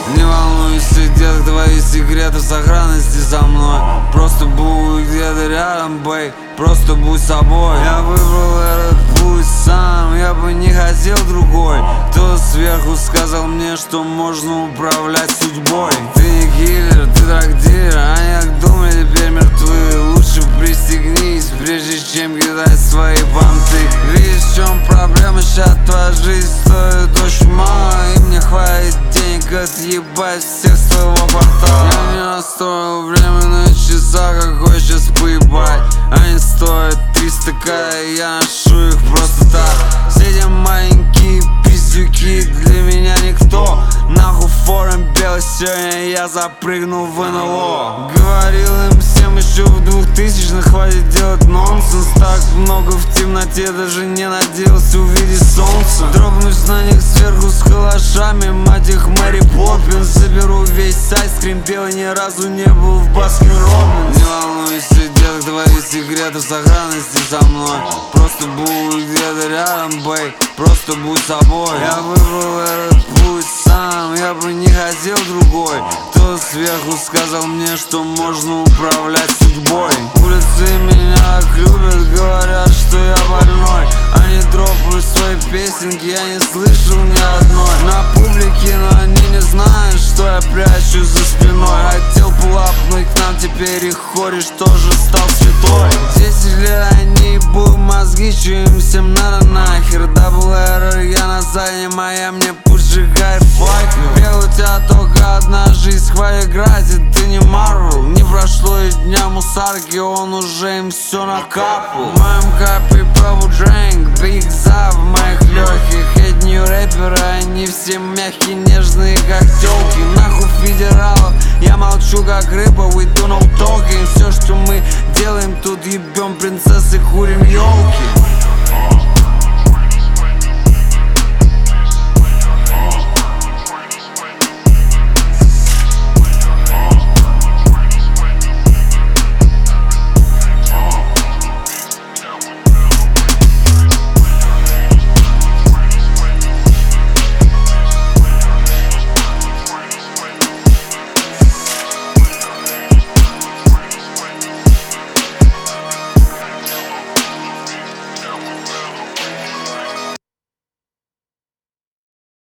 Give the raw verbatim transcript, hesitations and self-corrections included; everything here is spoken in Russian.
Не волнуйся, детка, твои секреты в сохранности со мной. Просто будь где-то рядом, бэй, просто будь собой. Я выбрал этот путь сам, я бы не хотел другой. Кто сверху сказал мне, что можно управлять судьбой. Ты не киллер, ты трактир, они как думали, теперь мертвы. Лучше пристегнись, прежде чем кидать свои понты. Видишь, в чем проблема, сейчас твоя жизнь стоит очень мало. И мне хватит денег отъебать всех с твоего квартала. Я не настроил время на часах, какой сейчас поебать. Они стоят триста ка, и я ношу их просто так. Все эти маленькие пиздюки для меня никто. Нахуй форум белый, сегодня я запрыгнул в эн эл о. Говорил им всем еще в двухтысячных, хватит делать нонсенс. Так много в темноте, даже не надеялся увидеть солнце. Дропнусь на них сверху с калашами, мать их Мэри Поппинс. Заберу весь сайт, скрим белый, ни разу не был в Баскин Роббинс. Не волнуйся, детка, твои секреты в сохранности со мной. Просто будь где-то рядом, бэй, просто будь собой. Я выбрал этот путь сам, я бы не хотел другой. Кто сверху сказал мне, что можно управлять судьбой. Улицы меня так любят, говорят, что я больной. Они дропают свои песенки, я не слышал ни одной. На публике, но они не знают, что я прячу за спиной. Хотел пулапнуть к нам, теперь их кореш тоже стал святой. Десять лет они ебут мозги, что им всем надо нахер. Дабл эррор, я на заднем, а я мне поджигай файк. Бел, у тебя только одна жизнь, хватит играть, и ты не Марвел. Не прошло и дня мусарки, он уже им все накапал. В моем капе Purple Drank, Big Za в моих легких. Эти нью рэперы, они все мягкие, нежные, как тёлки. Нахуй федералов, я молчу как рыба, we do no talking. Все, что мы делаем тут, ебем принцессы, курим елки.